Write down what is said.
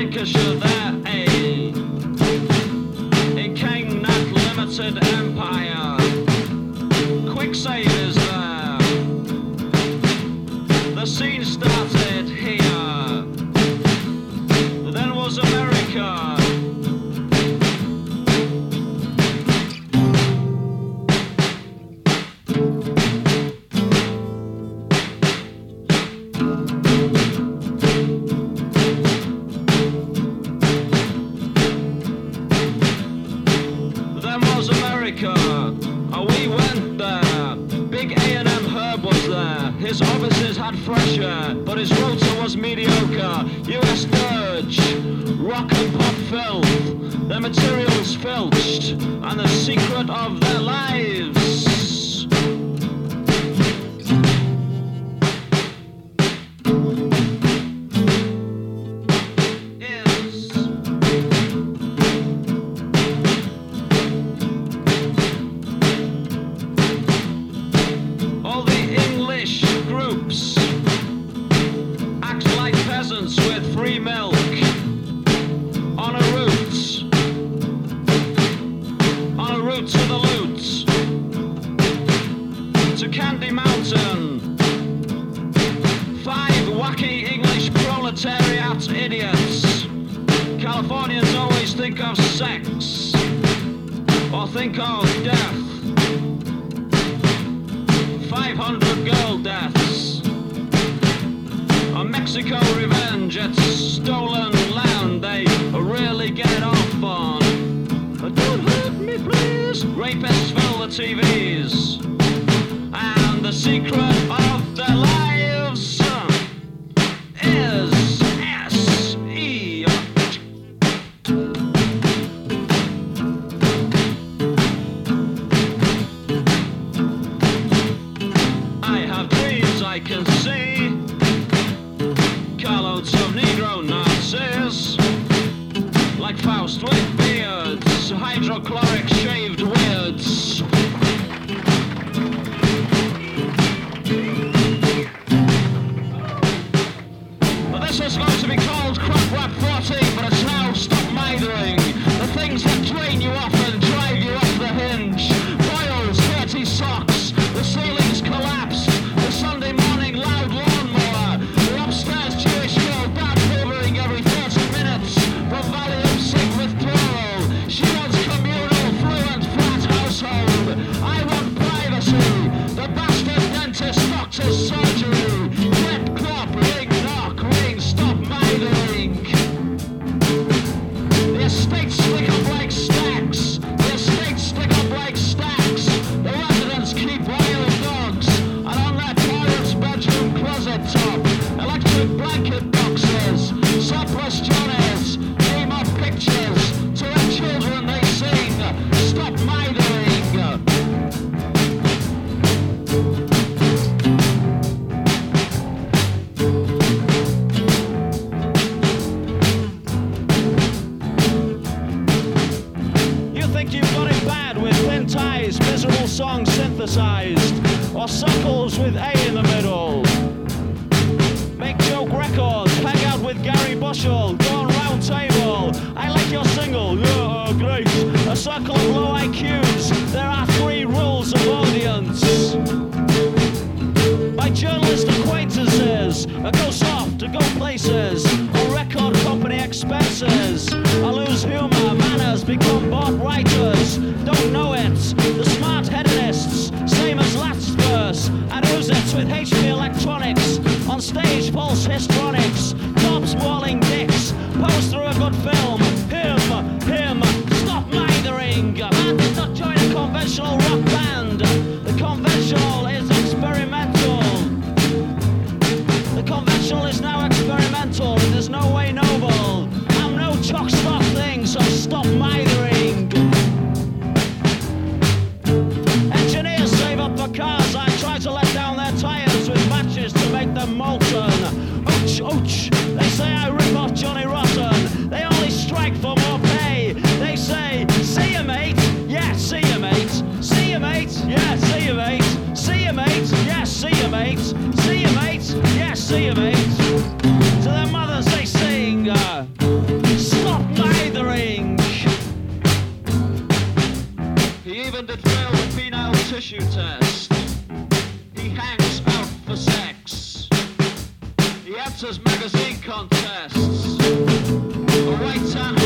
Lancashire there, eh? In Kingnat Limited Empire, Quicksave is there. The scene started here. Then was America. We went there. Big A&M Herb was there. His offices had fresh air, but his rota was mediocre. US dirge, rock and pop filth, their materials filched, and the secret of their lives with free milk on a route to the loot, to Candy Mountain. 5 wacky English proletariat idiots. Californians always think of sex or think of death. 500 girl deaths. A Mexico revenge, it's stolen land they really get off on. But don't hurt me, please. Rapists fill the TVs, and the secret of their lives is S.E. I have dreams I can see. Carloads of Negro Nazis, like Faust with beards, hydrochloric shaved weirds. But this was going to be called Crop Rap 14, but it's now Stop Mithering. The things that drain you off and drive you off the hinge. Boils, dirty socks, the ceilings collapsed, the Sunday morning loud lawnmower, the upstairs Jewish girl bad hovering every 30 minutes from Valium sick withdrawal. She wants communal, fluent, flat household. I want privacy. The bastard dentist doctor's surgery. Clip, clop, ring, knock, ring, stop mithering. The estates stick up like stacks. The estates stick up like stacks. The residents keep wild dogs. And on their parents' bedroom closet top, electric blanket boxes, surplus Johnnies, dream of pictures. To their children they sing, stop mithering. You think you've got it bad with thin ties, miserable songs synthesized, or suckles with A in the middle. Make joke records, hang out with Gary Bushell, go on round table. I like your single, yeah, great. A circle of low IQs, there are 3 rules of audience. My journalist acquaintances, go soft, go places, on record company expenses. I lose humor, manners, become bored writers, don't know it. The smart hedonists, same as last verse, and use it with HP Electronics. On stage, pulse histronics, tops walling dicks, pose through a good film. Him, stop mithering. Man did not join a conventional rock band. The conventional is experimental. The conventional is now experimental. IQ test. He hangs out for sex. He enters magazine contests. A waiter